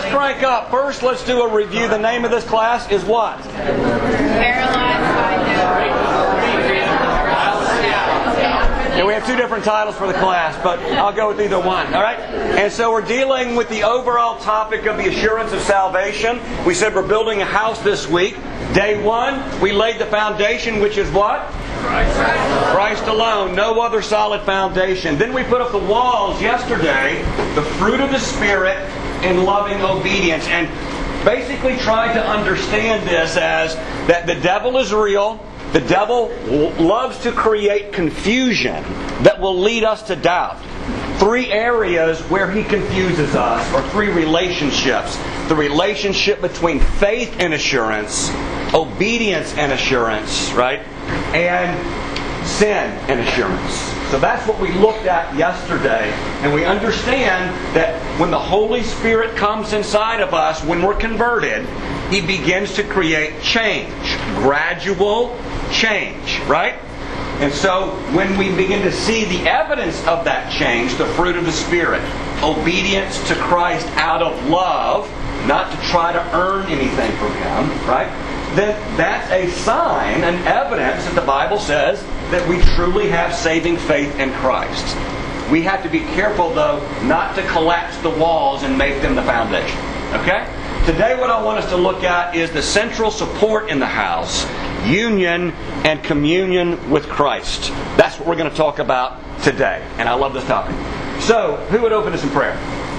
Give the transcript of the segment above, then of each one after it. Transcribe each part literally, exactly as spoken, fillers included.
let's crank up. First, let's do a review. The name of this class is what? Paralyzed by Yeah, we have two different titles for the class, but I'll go with either one. All right? And so we're dealing with the overall topic of the assurance of salvation. We said we're building a house this week. Day one, we laid the foundation, which is what? Christ. Christ alone. No other solid foundation. Then we put up the walls yesterday, the fruit of the Spirit in loving obedience. And basically tried to understand this as that the devil is real. The devil loves to create confusion that will lead us to doubt. Three areas where he confuses us, or three relationships. The relationship between faith and assurance, obedience and assurance, right? And sin and assurance. So that's what we looked at yesterday. And we understand that when the Holy Spirit comes inside of us, when we're converted, He begins to create change. Gradual change, right? And so when we begin to see the evidence of that change, the fruit of the Spirit, obedience to Christ out of love, not to try to earn anything from Him, right? Then that's a sign, an evidence that the Bible says that we truly have saving faith in Christ. We have to be careful, though, not to collapse the walls and make them the foundation. Okay? Today what I want us to look at is the central support in the house, union and communion with Christ. That's what we're going to talk about today. And I love this topic. So, who would open us in prayer?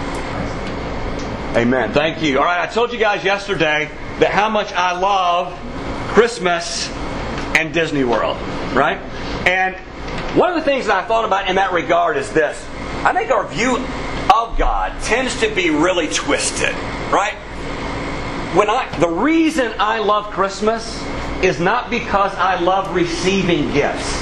Amen. Thank you. All right, I told you guys yesterday that how much I love Christmas and Disney World, right? And one of the things that I thought about in that regard is this. I think our view of God tends to be really twisted, right? When I, the reason I love Christmas is not because I love receiving gifts.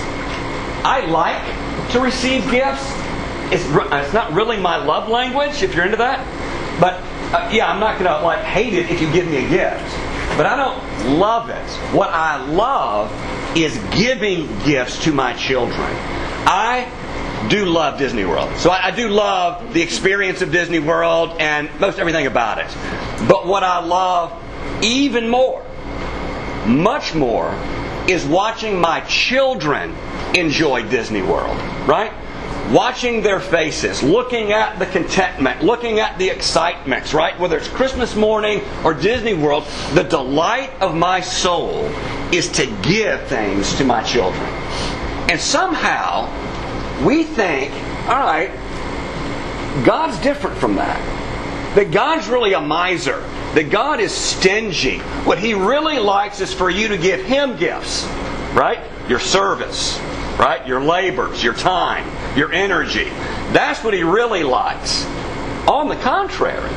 I like to receive gifts. It's, it's not really my love language, if you're into that. But uh, yeah, I'm not going to like hate it if you give me a gift. But I don't love it. What I love is giving gifts to my children. I do love Disney World. So I, I do love the experience of Disney World and most everything about it. But what I love even more, much more, is watching my children enjoy Disney World. Right? Watching their faces, looking at the contentment, looking at the excitement, right? Whether it's Christmas morning or Disney World, the delight of my soul is to give things to my children. And somehow, we think, all right, God's different from that. That God's really a miser. That God is stingy. What He really likes is for you to give Him gifts, right? Your service, right? Your labors, your time, your energy. That's what He really likes. On the contrary,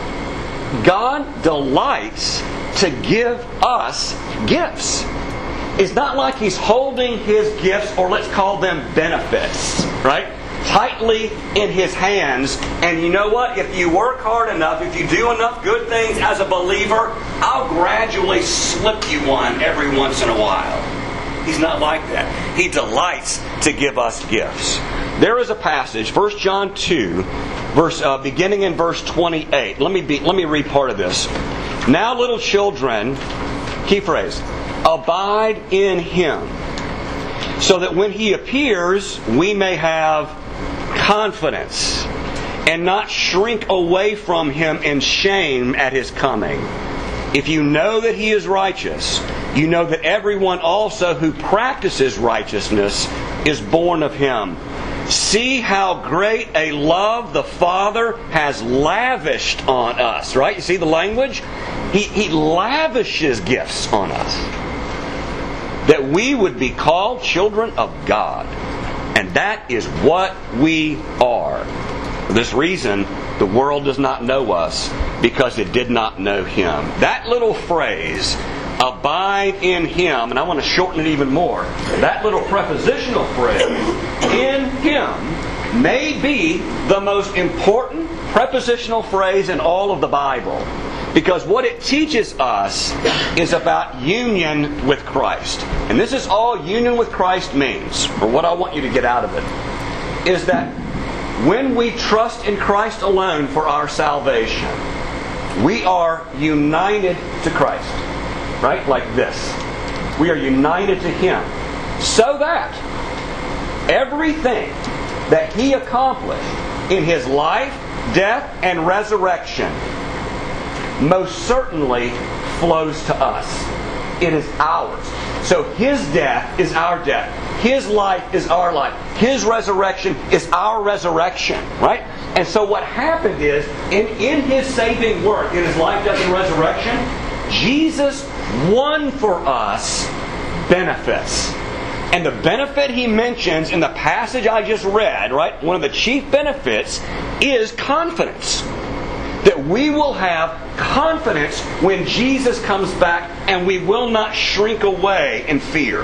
God delights to give us gifts. It's not like He's holding His gifts, or let's call them benefits, right? Tightly in His hands. And you know what? If you work hard enough, if you do enough good things as a believer, I'll gradually slip you one every once in a while. He's not like that. He delights to give us gifts. There is a passage, First John two, verse uh, beginning in verse twenty-eight. Let me be, let me read part of this. Now, little children, key phrase, abide in Him, so that when He appears, we may have confidence and not shrink away from Him in shame at His coming. If you know that He is righteous, you know that everyone also who practices righteousness is born of Him. See how great a love the Father has lavished on us. Right? You see the language? He, he lavishes gifts on us. That we would be called children of God. And that is what we are. For this reason, the world does not know us because it did not know Him. That little phrase, abide in Him, and I want to shorten it even more. That little prepositional phrase, in Him, may be the most important prepositional phrase in all of the Bible. Because what it teaches us is about union with Christ. And this is all union with Christ means, or what I want you to get out of it, is that when we trust in Christ alone for our salvation, We are united to Christ. Right? Like this. We are united to Him. So that everything that He accomplished in His life, death, and resurrection most certainly flows to us. It is ours. So His death is our death. His life is our life. His resurrection is our resurrection. Right? And so what happened is, in, in His saving work, in His life, death, and resurrection, Jesus won for us benefits. And the benefit He mentions in the passage I just read, right, one of the chief benefits is confidence. That we will have confidence when Jesus comes back, and we will not shrink away in fear.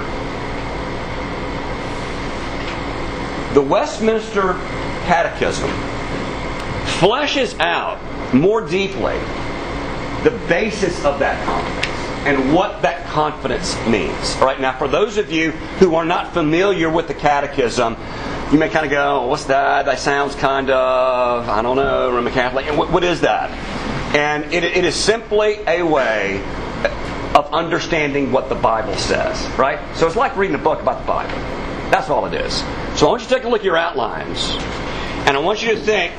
The Westminster Catechism fleshes out more deeply the basis of that confidence and what that confidence means. All right, now for those of you who are not familiar with the Catechism, you may kind of go, oh, what's that? That sounds kind of, I don't know, Roman Catholic. And what, what is that? And it, it is simply a way of understanding what the Bible says. Right? So it's like reading a book about the Bible. That's all it is. So I want you to take a look at your outlines. And I want you to think,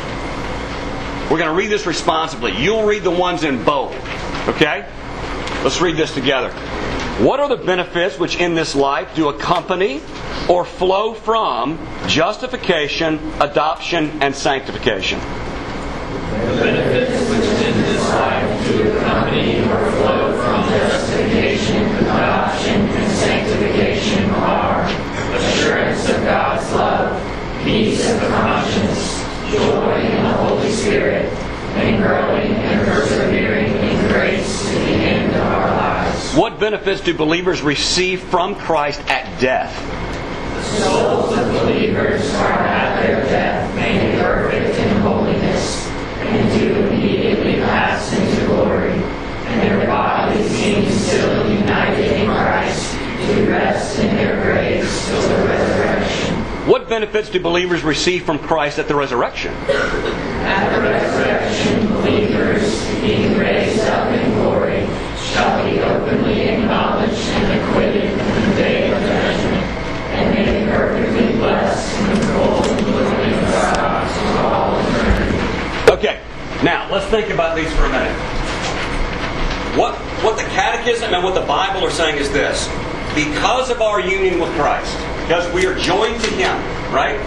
we're going to read this responsibly. You'll read the ones in bold. Okay? Let's read this together. What are the benefits which in this life do accompany or flow from justification, adoption, and sanctification? The benefits which in this life do accompany or flow from justification, adoption, and sanctification are assurance of God's love, peace of conscience, joy in the Holy Spirit, and growing and persevering in grace to the end of our lives. What benefits do believers receive from Christ at death? The souls of believers are at their death made perfect in holiness, and do immediately pass into glory, and their bodies being still united in Christ do rest in their graves till the resurrection. What benefits do believers receive from Christ at the resurrection? At the resurrection, believers, being raised up in glory, shall be openly acknowledged and acquitted in the day of judgment, and made perfectly blessed in the full glory of God to all eternity. Okay, now let's think about these for a minute. What, what the Catechism and what the Bible are saying is this. Because of our union with Christ, because we are joined to Him, right?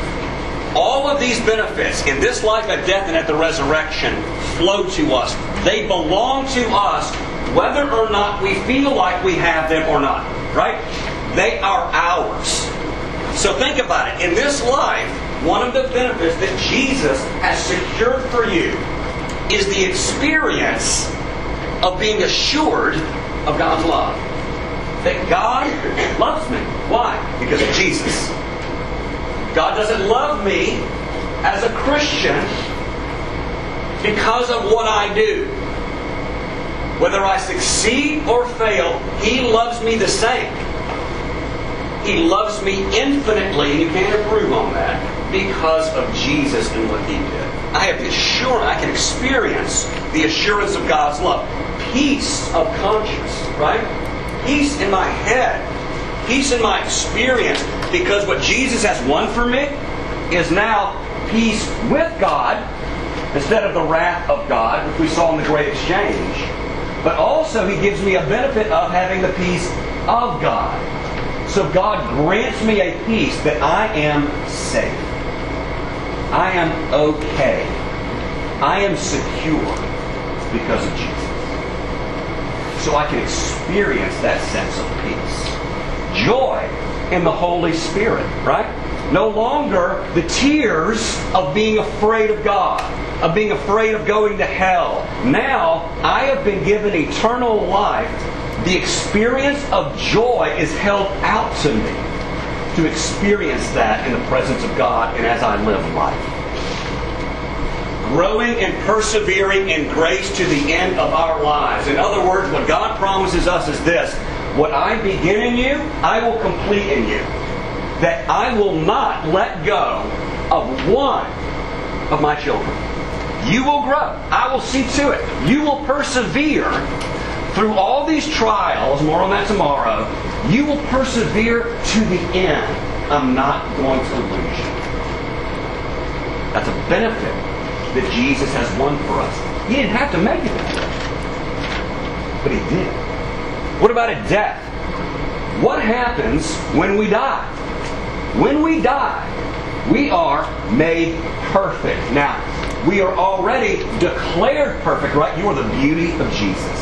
All of these benefits in this life, at death, and at the resurrection flow to us. They belong to us whether or not we feel like we have them or not, right? They are ours. So think about it. In this life, one of the benefits that Jesus has secured for you is the experience of being assured of God's love. That God loves me. Why? Because of Jesus. God doesn't love me as a Christian because of what I do. Whether I succeed or fail, He loves me the same. He loves me infinitely, and you can't improve on that, because of Jesus and what He did. I have the assurance, I can experience the assurance of God's love. Peace of conscience, right? Peace in my head. Peace in my experience. Because what Jesus has won for me is now peace with God instead of the wrath of God, which we saw in the Great Exchange. But also He gives me a benefit of having the peace of God. So God grants me a peace that I am safe. I am okay. I am secure because of Jesus. So I can experience that sense of peace. Joy in the Holy Spirit, right? No longer the tears of being afraid of God, of being afraid of going to hell. Now, I have been given eternal life. The experience of joy is held out to me to experience that in the presence of God and as I live life. Growing and persevering in grace to the end of our lives. In other words, what God promises us is this. What I begin in you, I will complete in you. That I will not let go of one of my children. You will grow. I will see to it. You will persevere through all these trials. More on that tomorrow. You will persevere to the end. I'm not going to lose you. That's a benefit that Jesus has won for us. He didn't have to make it that way, but He did. What about at death? What happens when we die? When we die, we are made perfect. Now, we are already declared perfect, right? You are the beauty of Jesus.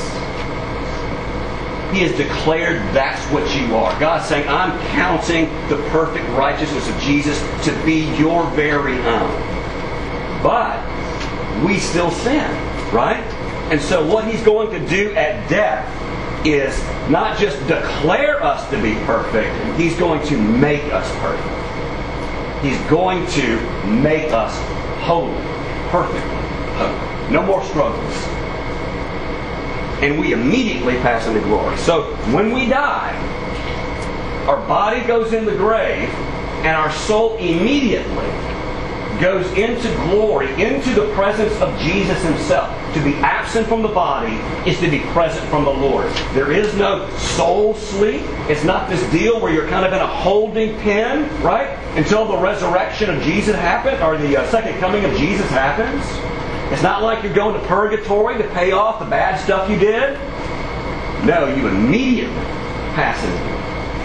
He has declared that's what you are. God's saying, I'm counting the perfect righteousness of Jesus to be your very own. But we still sin, right? And so what He's going to do at death is not just declare us to be perfect, He's going to make us perfect. He's going to make us holy, perfectly holy. No more struggles. And we immediately pass into glory. So when we die, our body goes in the grave, and our soul immediately goes into glory, into the presence of Jesus Himself. To be absent from the body is to be present from the Lord. There is no soul sleep. It's not this deal where you're kind of in a holding pen, right? Until the resurrection of Jesus happens, or the uh, second coming of Jesus happens. It's not like you're going to purgatory to pay off the bad stuff you did. No, you immediately pass into it.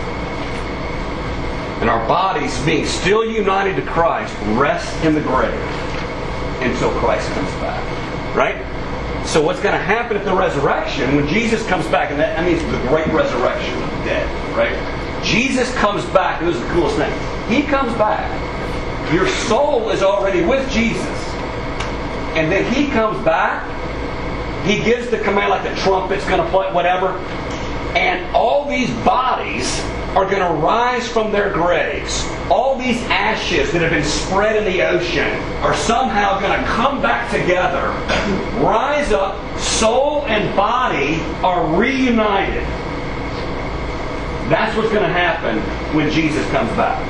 And our bodies, being still united to Christ, rest in the grave until Christ comes back. Right? So what's going to happen at the resurrection, when Jesus comes back, and that, that means the great resurrection of the dead, right? Jesus comes back, and this is the coolest thing. He comes back. Your soul is already with Jesus. And then He comes back. He gives the command, like the trumpet's going to play, whatever. And all these bodies are going to rise from their graves. All these ashes that have been spread in the ocean are somehow going to come back together, rise up, soul and body are reunited. That's what's going to happen when Jesus comes back.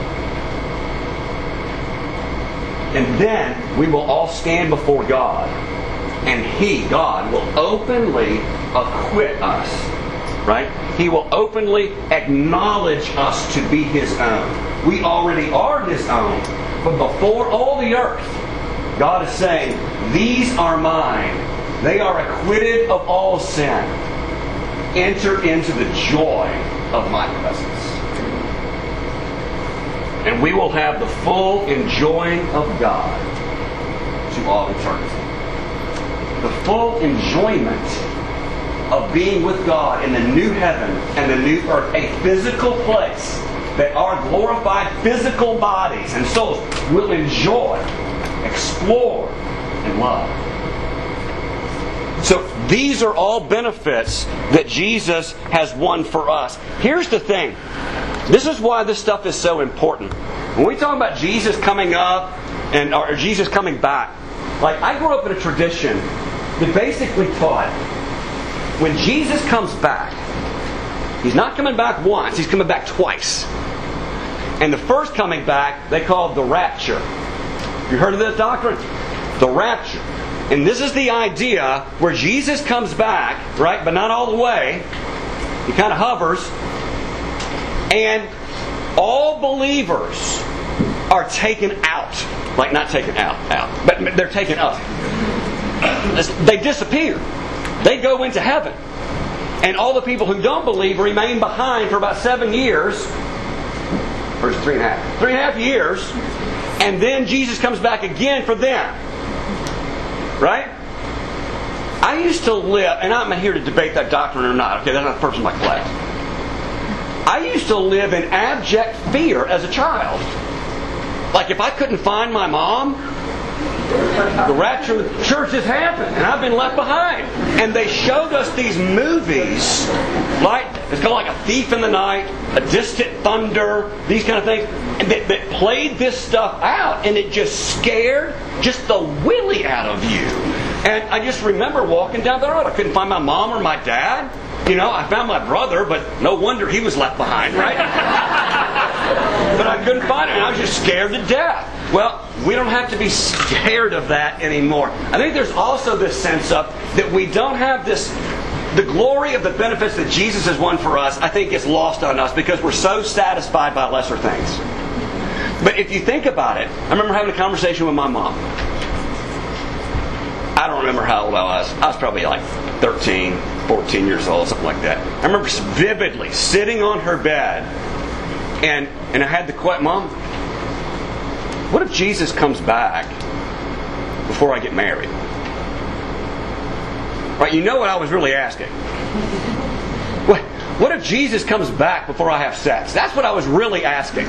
And then we will all stand before God, and He, God, will openly acquit us. Right? He will openly acknowledge us to be His own. We already are His own. But before all the earth, God is saying, these are mine. They are acquitted of all sin. Enter into the joy of my presence. And we will have the full enjoying of God to all eternity. The full enjoyment of being with God in the new heaven and the new earth, a physical place that our glorified physical bodies and souls will enjoy, explore, and love. So these are all benefits that Jesus has won for us. Here's the thing. This is why this stuff is so important. When we talk about Jesus coming up and or Jesus coming back, like I grew up in a tradition that basically taught when Jesus comes back, He's not coming back once, He's coming back twice. And the first coming back, they called the rapture. You heard of this doctrine? The rapture. And this is the idea where Jesus comes back, right, but not all the way. He kind of hovers. And all believers are taken out. Like not taken out, out. But they're taken up. They disappear. They go into heaven. And all the people who don't believe remain behind for about seven years. Or three and a half. Three and a half years. And then Jesus comes back again for them. Right? I used to live, and I'm here to debate that doctrine or not. Okay, that's not the purpose of my class. I used to live in abject fear as a child. Like if I couldn't find my mom, the rapture of the church has happened, and I've been left behind. And they showed us these movies, like it's called like A Thief in the Night, A Distant Thunder, these kind of things, and that, that played this stuff out, and it just scared just the willy out of you. And I just remember walking down the road. I couldn't find my mom or my dad. You know, I found my brother, but no wonder he was left behind, right? But I couldn't find him, and I was just scared to death. Well, we don't have to be scared of that anymore. I think there's also this sense of that we don't have this, the glory of the benefits that Jesus has won for us, I think is lost on us because we're so satisfied by lesser things. But if you think about it, I remember having a conversation with my mom. I don't remember how old I was. I was probably like thirteen, fourteen years old, something like that. I remember vividly sitting on her bed and, and I had the question, Mom, what if Jesus comes back before I get married? Right, you know what I was really asking. What, what if Jesus comes back before I have sex? That's what I was really asking.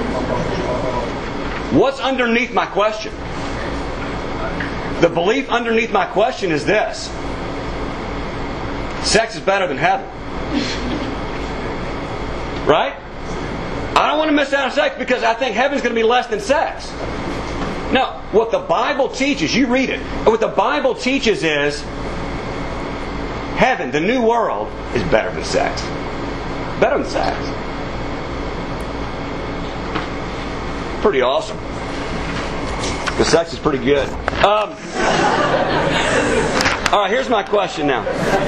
What's underneath my question? The belief underneath my question is this. Sex is better than heaven. Right? I don't want to miss out on sex because I think heaven's going to be less than sex. No, what the Bible teaches, you read it. What the Bible teaches is heaven, the new world, is better than sex. Better than sex. Pretty awesome. The sex is pretty good. Um, all right, here's my question now.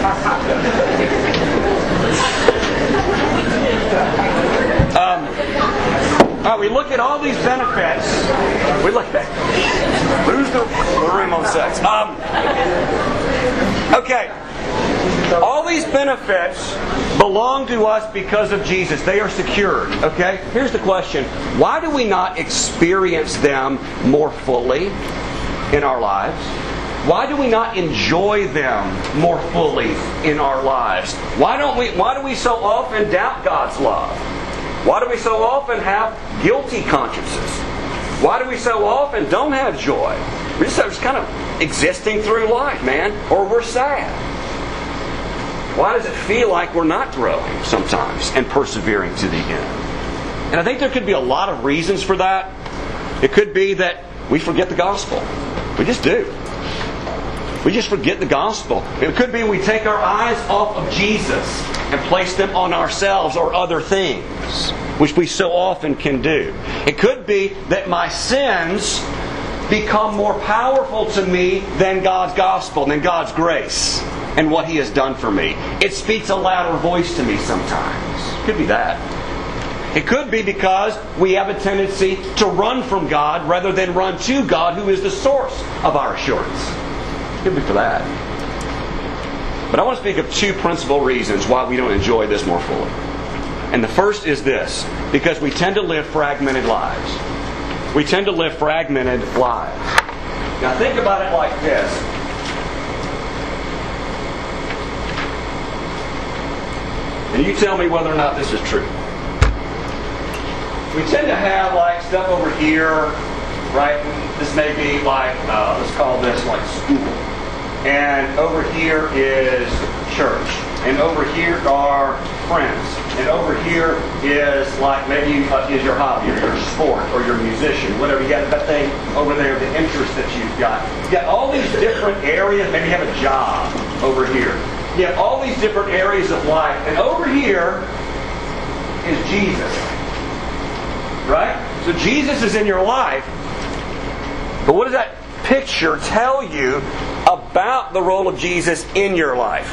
Um, all right, we look at all these benefits. We look at lose the, the room on sex. Um, okay, all these benefits belong to us because of Jesus. They are secured. Okay, here's the question: why do we not experience them more fully in our lives? Why do we not enjoy them more fully in our lives? Why don't we? Why do we so often doubt God's love? Why do we so often have guilty consciences? Why do we so often don't have joy? We're just, just kind of existing through life, man. Or we're sad. Why does it feel like we're not growing sometimes and persevering to the end? And I think there could be a lot of reasons for that. It could be that we forget the gospel. We just do. We just forget the gospel. It could be we take our eyes off of Jesus and place them on ourselves or other things, which we so often can do. It could be that my sins become more powerful to me than God's gospel, than God's grace and what He has done for me. It speaks a louder voice to me sometimes. It could be that. It could be because we have a tendency to run from God rather than run to God, who is the source of our assurance. It could be for that. But I want to speak of two principal reasons why we don't enjoy this more fully. And the first is this: because we tend to live fragmented lives. We tend to live fragmented lives. Now think about it like this. And you tell me whether or not this is true. We tend to have like stuff over here, right? This may be like, uh, let's call this like school. And over here is church. And over here are friends. And over here is like maybe uh, is your hobby or your sport or your musician, whatever. You got that thing over there, the interest that you've got. You got all these different areas. Maybe you have a job over here. You have all these different areas of life. And over here is Jesus. Right? So Jesus is in your life. But what does that picture tell you about the role of Jesus in your life?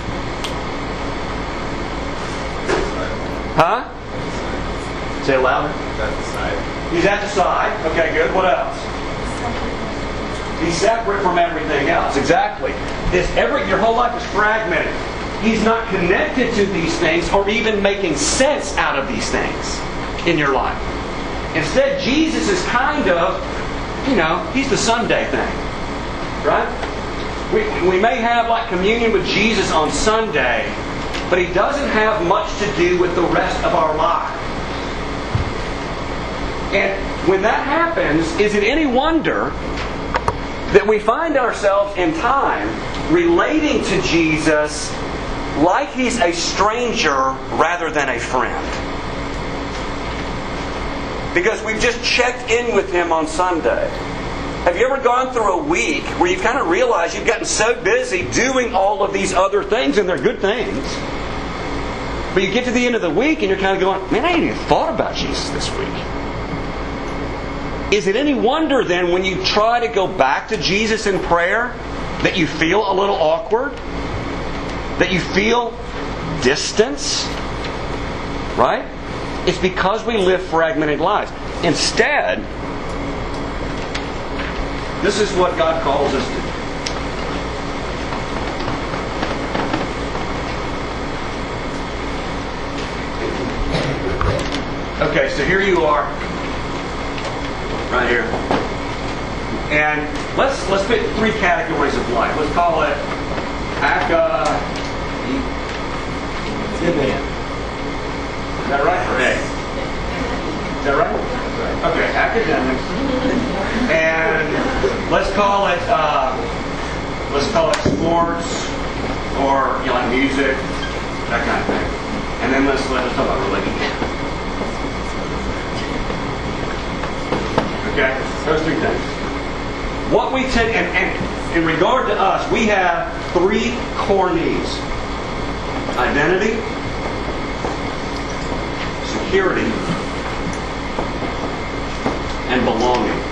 Huh? Say it louder. He's at the side. He's at the side. Okay, good. What else? He's separate from everything else. Exactly. This every your whole life is fragmented. He's not connected to these things or even making sense out of these things in your life. Instead, Jesus is kind of, you know, He's the Sunday thing. Right? We, we may have like communion with Jesus on Sunday, but He doesn't have much to do with the rest of our life. And when that happens, is it any wonder that we find ourselves in time relating to Jesus like He's a stranger rather than a friend? Because we've just checked in with Him on Sunday. Have you ever gone through a week where you kind of realize you've gotten so busy doing all of these other things, and they're good things, but you get to the end of the week and you're kind of going, man, I ain't even thought about Jesus this week. Is it any wonder then when you try to go back to Jesus in prayer that you feel a little awkward? That you feel distance? Right? It's because we live fragmented lives. Instead, this is what God calls us to do. Okay, so here you are, right here, and let's let's pick three categories of life. Let's call it Aka. Is that right? Or A? Is that right? Okay, academics, and let's call it uh, let's call it sports, or you know, like music, that kind of thing, and then let's let's talk about relationships. Okay, those three things. What we tend, and, and in regard to us, we have three core needs: identity, security, and belonging.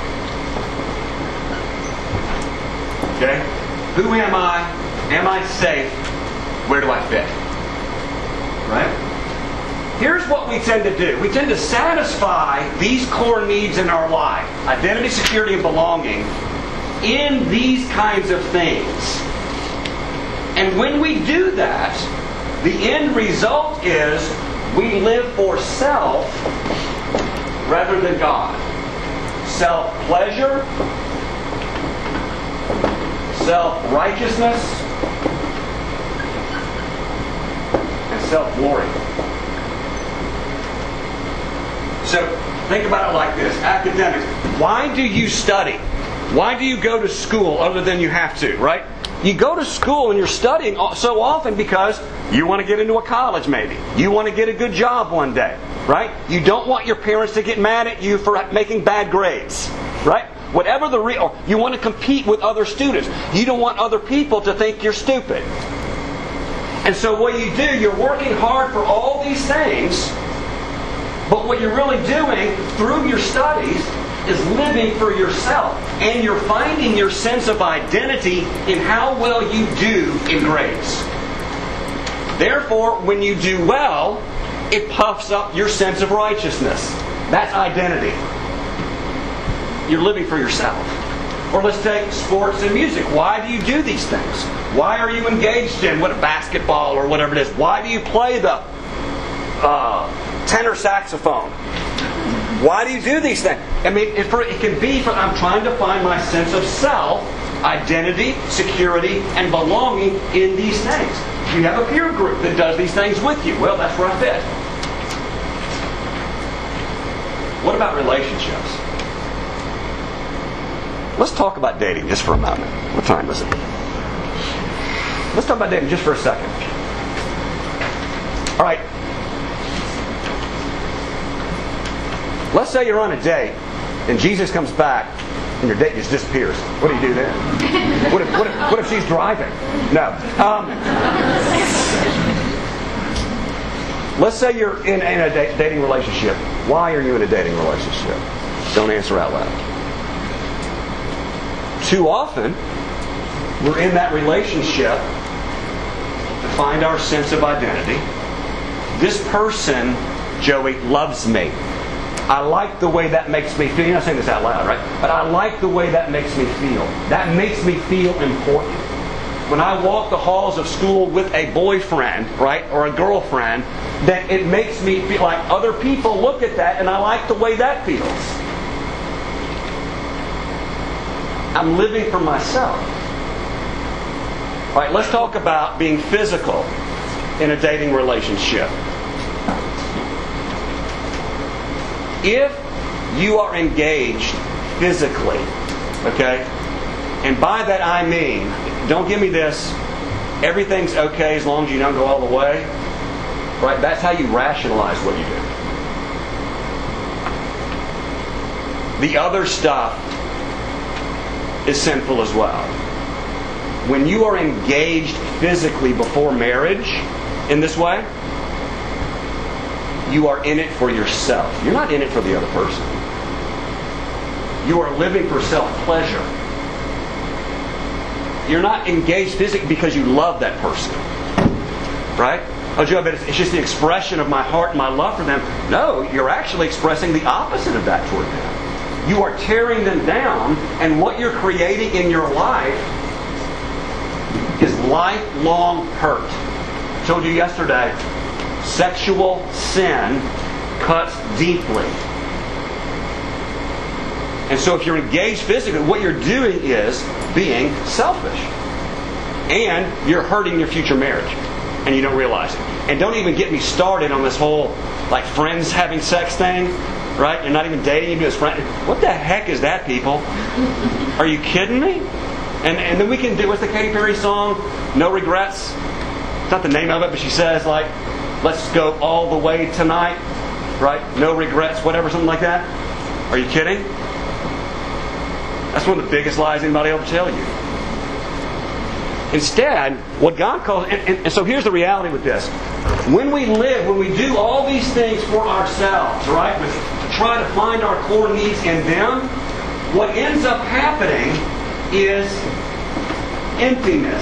Okay? Who am I? Am I safe? Where do I fit? Right? Here's what we tend to do. We tend to satisfy these core needs in our life, identity, security, and belonging, in these kinds of things. And when we do that, the end result is we live for self rather than God. Self-pleasure, self-righteousness, and self-glory. So think about it like this. Academics. Why do you study? Why do you go to school other than you have to, right? You go to school and you're studying so often because you want to get into a college maybe. You want to get a good job one day, right? You don't want your parents to get mad at you for making bad grades, right? Whatever the real, you want to compete with other students. You don't want other people to think you're stupid. And so what you do, you're working hard for all these things. But what you're really doing through your studies is living for yourself. And you're finding your sense of identity in how well you do in grades. Therefore, when you do well, it puffs up your sense of righteousness. That's identity. You're living for yourself. Or let's take sports and music. Why do you do these things? Why are you engaged in what basketball or whatever it is? Why do you play the uh, tenor saxophone? Why do you do these things? I mean, it, for, it can be for I'm trying to find my sense of self, identity, security, and belonging in these things. You have a peer group that does these things with you. Well, that's where I fit. What about relationships? Let's talk about dating just for a moment. What time is it? Let's talk about dating just for a second. All right. Let's say you're on a date and Jesus comes back and your date just disappears. What do you do then? What if, what if, what if she's driving? No. Um, let's say you're in, in a da- dating relationship. Why are you in a dating relationship? Don't answer out loud. Too often, we're in that relationship to find our sense of identity. This person, Joey, loves me. I like the way that makes me feel. You're not saying this out loud, right? But I like the way that makes me feel. That makes me feel important. When I walk the halls of school with a boyfriend, right, or a girlfriend, then it makes me feel like other people look at that and I like the way that feels. I'm living for myself. All right, let's talk about being physical in a dating relationship. If you are engaged physically, okay, and by that I mean, don't give me this, everything's okay as long as you don't go all the way, right? That's how you rationalize what you do. The other stuff is sinful as well. When you are engaged physically before marriage in this way, you are in it for yourself. You're not in it for the other person. you are living for self-pleasure. You're not engaged physically because you love that person. Right? Oh, Joe, but it's just the expression of my heart and my love for them. No, you're actually expressing the opposite of that toward them. You are tearing them down, and what you're creating in your life is lifelong hurt. I told you yesterday, sexual sin cuts deeply. And so if you're engaged physically, what you're doing is being selfish. And you're hurting your future marriage. And you don't realize it. And don't even get me started on this whole like friends having sex thing. Right? You're not even dating, you do as friends. What the heck is that, people? Are you kidding me? And and then we can do, what's the Katy Perry song? No Regrets. It's not the name of it, but she says like, let's go all the way tonight. Right? No regrets, whatever, something like that. Are you kidding? That's one of the biggest lies anybody will ever tell you. Instead, what God calls, and, and, and so here's the reality with this. When we live, when we do all these things for ourselves, right? We try to find our core needs in them, what ends up happening is emptiness.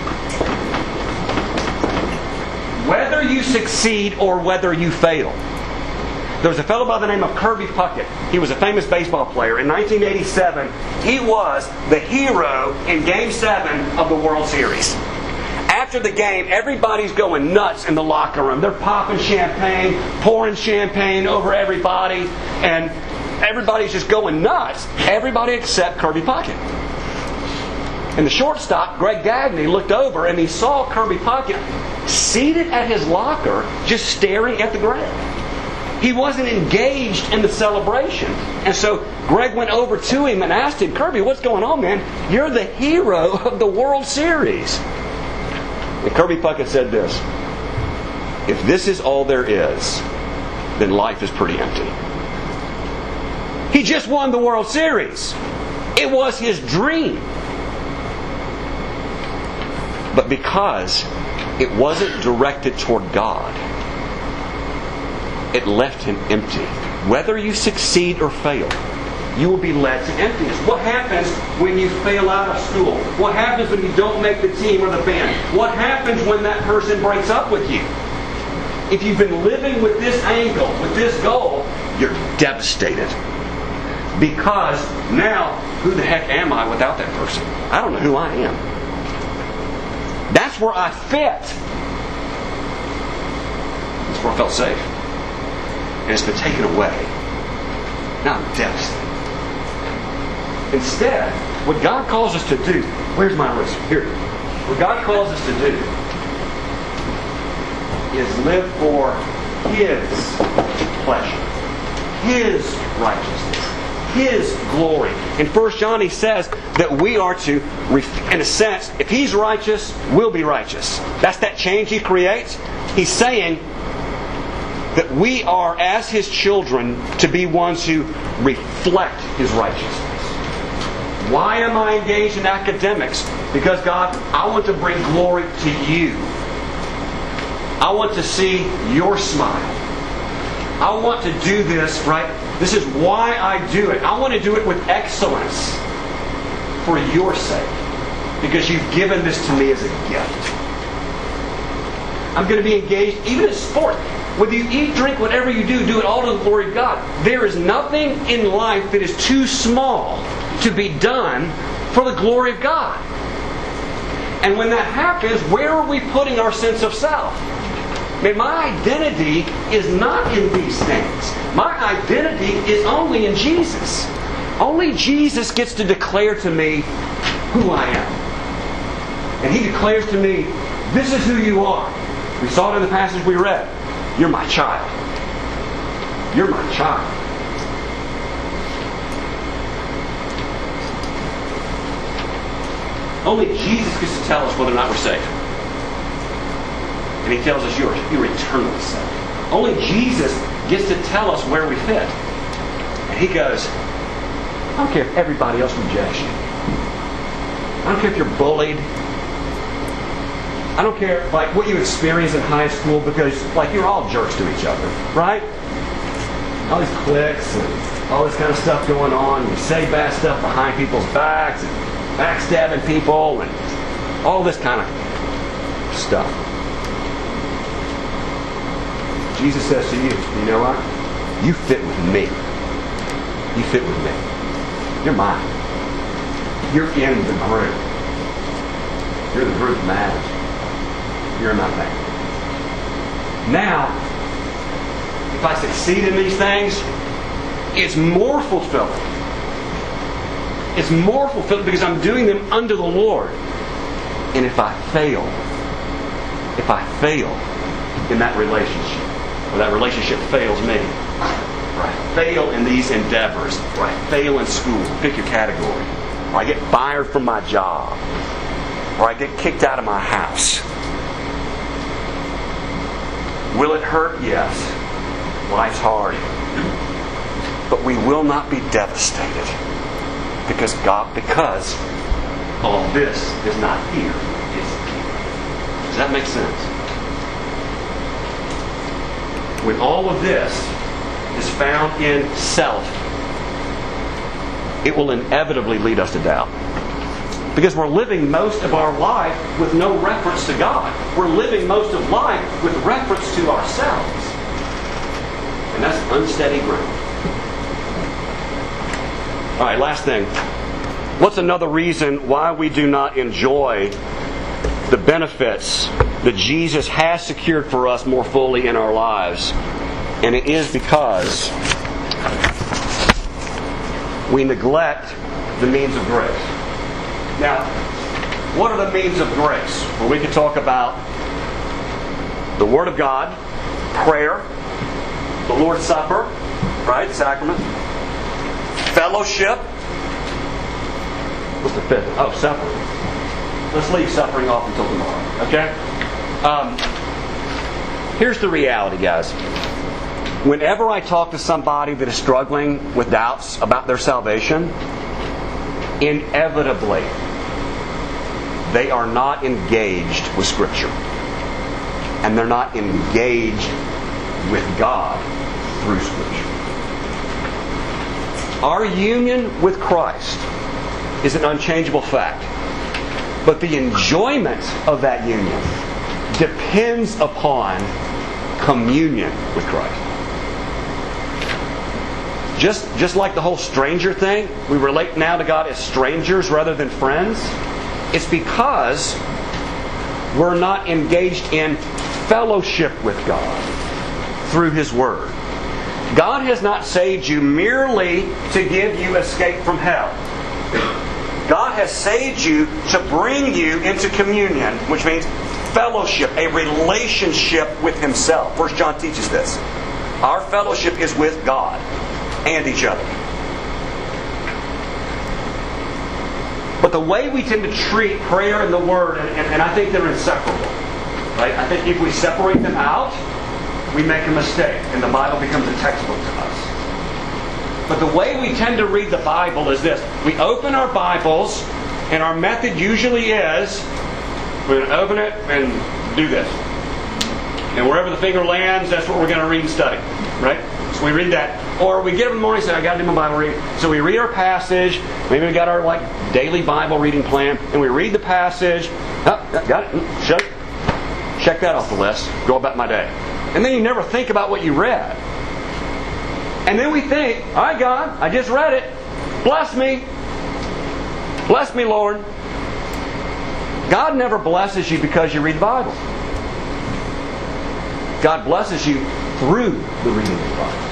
Whether you succeed or whether you fail. There was a fellow by the name of Kirby Puckett. He was a famous baseball player. In nineteen eighty-seven, he was the hero in Game seven of the World Series. After the game, everybody's going nuts in the locker room. They're popping champagne, pouring champagne over everybody, and everybody's just going nuts. Everybody except Kirby Puckett. And the shortstop, Greg Gagne, looked over and he saw Kirby Puckett seated at his locker, just staring at the ground. He wasn't engaged in the celebration. And so Greg went over to him and asked him, Kirby, what's going on, man? You're the hero of the World Series. And Kirby Puckett said this: if this is all there is, then life is pretty empty. He just won the World Series. It was his dream. But because it wasn't directed toward God, it left him empty. Whether you succeed or fail, you will be led to emptiness. What happens when you fail out of school? What happens when you don't make the team or the band? What happens when that person breaks up with you? If you've been living with this angle, with this goal, you're devastated. Because now, who the heck am I without that person? I don't know who I am. That's where I fit. That's where I felt safe. And it's been taken away. Now I'm devastated. Instead, what God calls us to do, where's my list? Here. What God calls us to do is live for His pleasure, His righteousness, His glory. In First John he says that we are to, in a sense, if He's righteous, we'll be righteous. That's that change He creates. He's saying that we are, as His children, to be ones who reflect His righteousness. Why am I engaged in academics? Because God, I want to bring glory to You. I want to see Your smile. I want to do this, right? This is why I do it. I want to do it with excellence for Your sake. Because You've given this to me as a gift. I'm going to be engaged even in sport. Whether you eat, drink, whatever you do, do it all to the glory of God. There is nothing in life that is too small to be done for the glory of God. And when that happens, where are we putting our sense of self? I mean, my identity is not in these things. My identity is only in Jesus. Only Jesus gets to declare to me who I am. And He declares to me, this is who you are. We saw it in the passage we read. You're my child. You're my child. Only Jesus gets to tell us whether or not we're saved. And He tells us you're, you're eternally saved. Only Jesus gets to tell us where we fit. And He goes, I don't care if everybody else rejects you. I don't care if you're bullied. I don't care like what you experience in high school, because like you're all jerks to each other, right? All these cliques and all this kind of stuff going on. We say bad stuff behind people's backs and backstabbing people and all this kind of stuff. Jesus says to you, you know what? You fit with me. You fit with me. You're mine. You're in the group. You're the group that matters. You're in my family. Now, if I succeed in these things, it's more fulfilling. It's more fulfilling because I'm doing them unto the Lord. And if I fail, if I fail in that relationship, or that relationship fails me, or I fail in these endeavors, or I fail in school, pick your category, or I get fired from my job, or I get kicked out of my house, will it hurt? Yes. Life's hard. But we will not be devastated because God, because all this is not here. It's here. Does that make sense? When all of this is found in self, it will inevitably lead us to doubt. Because we're living most of our life with no reference to God. We're living most of life with reference to ourselves. And that's unsteady ground. All right, last thing. What's another reason why we do not enjoy the benefits that Jesus has secured for us more fully in our lives? And it is because we neglect the means of grace. Now, what are the means of grace? Well, we could talk about the Word of God, prayer, the Lord's Supper, right? Sacrament. Fellowship. What's the fifth? Oh, supper. Let's leave suffering off until tomorrow. Okay? Um, here's the reality, guys. Whenever I talk to somebody that is struggling with doubts about their salvation, inevitably, they are not engaged with Scripture. And they're not engaged with God through Scripture. Our union with Christ is an unchangeable fact. But the enjoyment of that union depends upon communion with Christ. Just, just like the whole stranger thing, we relate now to God as strangers rather than friends. It's because we're not engaged in fellowship with God through His Word. God has not saved you merely to give you escape from hell. God has saved you to bring you into communion, which means fellowship, a relationship with Himself. First John teaches this. Our fellowship is with God and each other. But the way we tend to treat prayer and the Word, and, and, and I think they're inseparable. Right? I think if we separate them out, we make a mistake, and the Bible becomes a textbook to us. But the way we tend to read the Bible is this. We open our Bibles, and our method usually is, we're going to open it and do this. And wherever the finger lands, that's what we're going to read and study. Right? So we read that. Or we get up in the morning and say, I got to do my Bible reading. So we read our passage. Maybe we got our like daily Bible reading plan. And we read the passage. Oh, got it. Shut it. Check that off the list. Go about my day. And then you never think about what you read. And then we think, all right, God, I just read it. Bless me. Bless me, Lord. God never blesses you because you read the Bible. God blesses you through the reading of the Bible.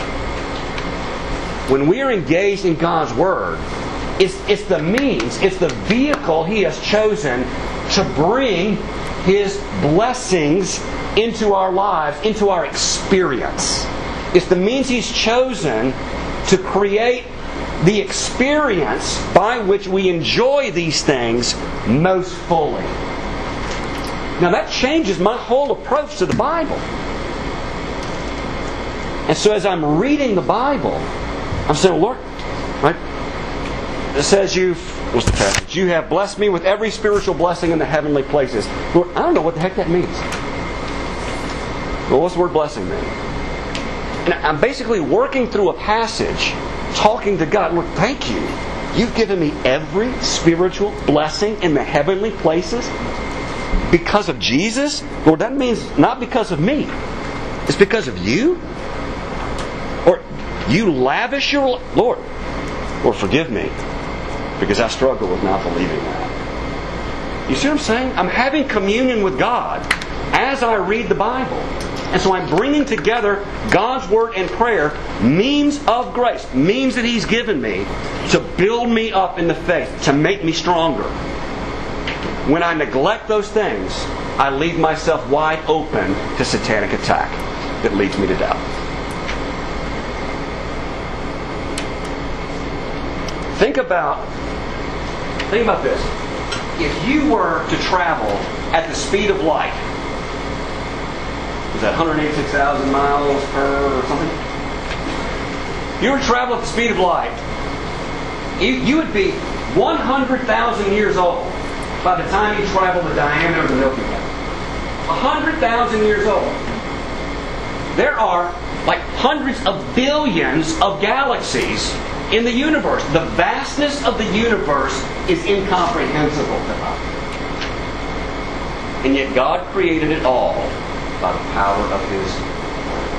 When we are engaged in God's Word, it's, it's the means, it's the vehicle He has chosen to bring His blessings into our lives, into our experience. It's the means He's chosen to create the experience by which we enjoy these things most fully. Now that changes my whole approach to the Bible. And so as I'm reading the Bible, I'm saying, Lord, right? It says you've, what's the passage? You have blessed me with every spiritual blessing in the heavenly places. Lord, I don't know what the heck that means. Well, what's the word blessing mean? And I'm basically working through a passage, talking to God. Lord, thank you. You've given me every spiritual blessing in the heavenly places because of Jesus. Lord, that means not because of me. It's because of you. Or you lavish your... Lord, Lord, forgive me because I struggle with not believing that. You see what I'm saying? I'm having communion with God as I read the Bible. And so I'm bringing together God's Word and prayer, means of grace, means that He's given me to build me up in the faith, to make me stronger. When I neglect those things, I leave myself wide open to satanic attack that leads me to doubt. Think about, think about this. If you were to travel at the speed of light, is that one hundred eighty-six thousand miles per or something? If you were to travel at the speed of light, you, you would be one hundred thousand years old by the time you travel the diameter of the Milky Way. one hundred thousand years old. There are like hundreds of billions of galaxies in the universe. The vastness of the universe is incomprehensible to us. And yet God created it all by the power of His Word.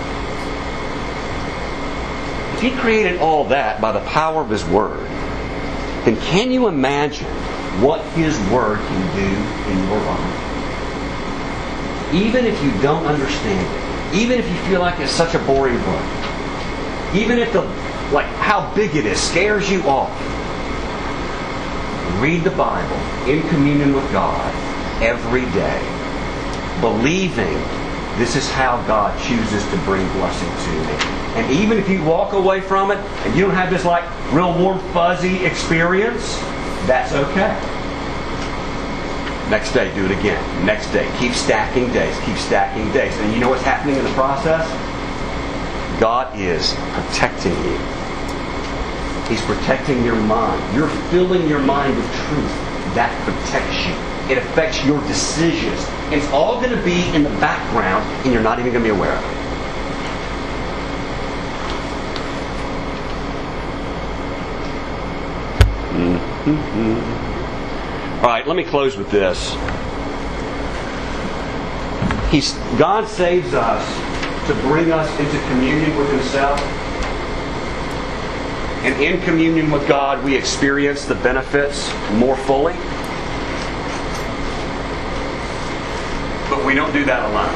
If He created all that by the power of His Word, then can you imagine what His Word can do in your life? Even if you don't understand it, even if you feel like it's such a boring book, even if the like how big it is scares you off, read the Bible in communion with God every day, believing this is how God chooses to bring blessing to me. And even if you walk away from it and you don't have this like real warm fuzzy experience, that's okay. Next day, do it again. Next day, keep stacking days. Keep stacking days. And you know what's happening in the process? God is protecting you. He's protecting your mind. You're filling your mind with truth. That protects you. It affects your decisions. And it's all going to be in the background, and you're not even going to be aware of it. Mm-hmm. All right, let me close with this. He's, God saves us to bring us into communion with Himself. And in communion with God, we experience the benefits more fully. But we don't do that alone.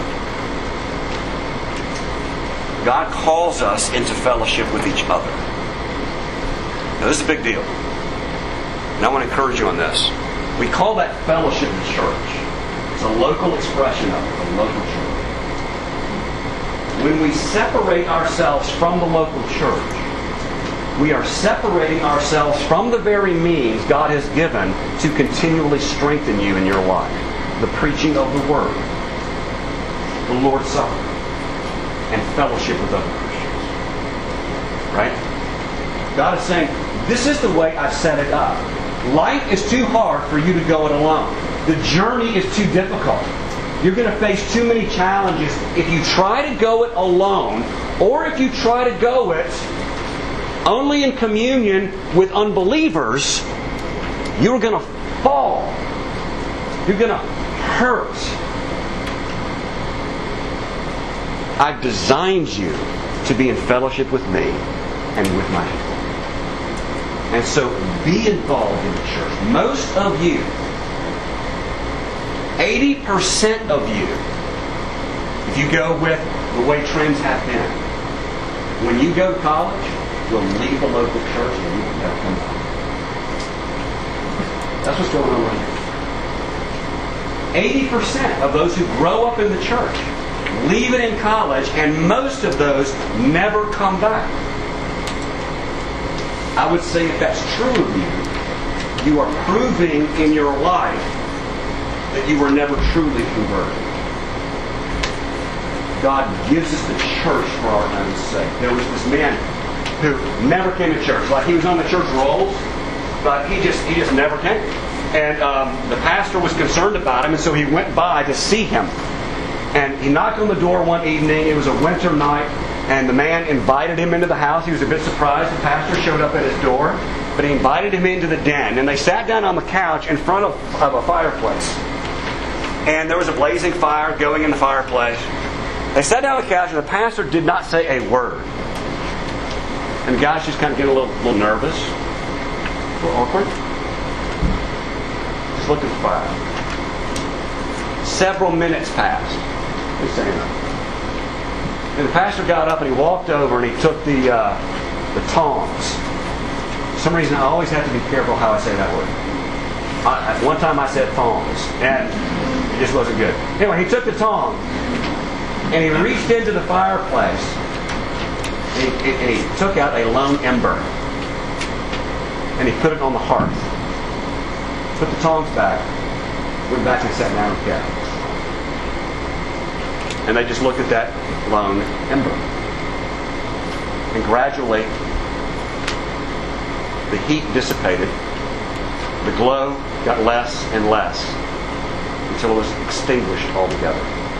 God calls us into fellowship with each other. Now, this is a big deal. And I want to encourage you on this. We call that fellowship the church. It's a local expression of it, a local church. When we separate ourselves from the local church, we are separating ourselves from the very means God has given to continually strengthen you in your life. The preaching of the Word, the Lord's Supper, and fellowship with other Christians. Right? God is saying, this is the way I've set it up. Life is too hard for you to go it alone. The journey is too difficult. You're going to face too many challenges. If you try to go it alone, or if you try to go it only in communion with unbelievers, you're going to fall. You're going to hurt. I've designed you to be in fellowship with me and with my people. And so be involved in the church. Most of you, eighty percent of you, if you go with the way trends have been, when you go to college, you'll leave the local church and you will never come back. That's what's going on right now. eighty percent of those who grow up in the church leave it in college, and most of those never come back. I would say if that's true of you, you are proving in your life that you were never truly converted. God gives us the church for our own sake. There was this man who never came to church. Like, he was on the church rolls, but he just he just never came. And um, the pastor was concerned about him, and so he went by to see him. And he knocked on the door one evening. It was a winter night, And the man invited him into the house. He was a bit surprised. The pastor showed up at his door, but he invited him into the den. And they sat down on the couch in front of, of a fireplace. And there was a blazing fire going in the fireplace. They sat down on the couch, and the pastor did not say a word. And the guy's just kind of getting a little, little nervous, a little awkward. Just looked at the fire. Several minutes passed. He's saying nothing. And the pastor got up and he walked over and he took the uh, the tongs. For some reason, I always have to be careful how I say that word. I, one time I said thongs, and it just wasn't good. Anyway, he took the tongs and he reached into the fireplace and he, and he took out a lone ember and he put it on the hearth. Put the tongs back, went back and sat down on the couch. And they just looked at that lone ember. And gradually, the heat dissipated. The glow got less and less until it was extinguished altogether.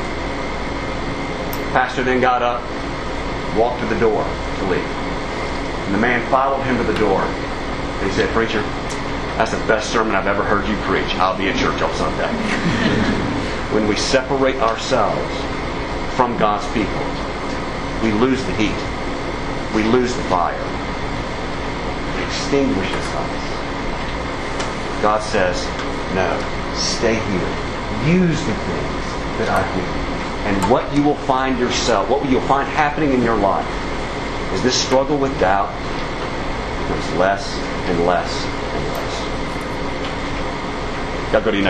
The pastor then got up, walked to the door to leave. And the man followed him to the door. And he said, "Preacher, that's the best sermon I've ever heard you preach. I'll be at church on Sunday." When we separate ourselves from God's people, we lose the heat. We lose the fire. It extinguishes us. God says, no, stay here. Use the things that I give you. And what you will find yourself, what you'll find happening in your life, is this struggle with doubt becomes less and less and less. God, go to you next.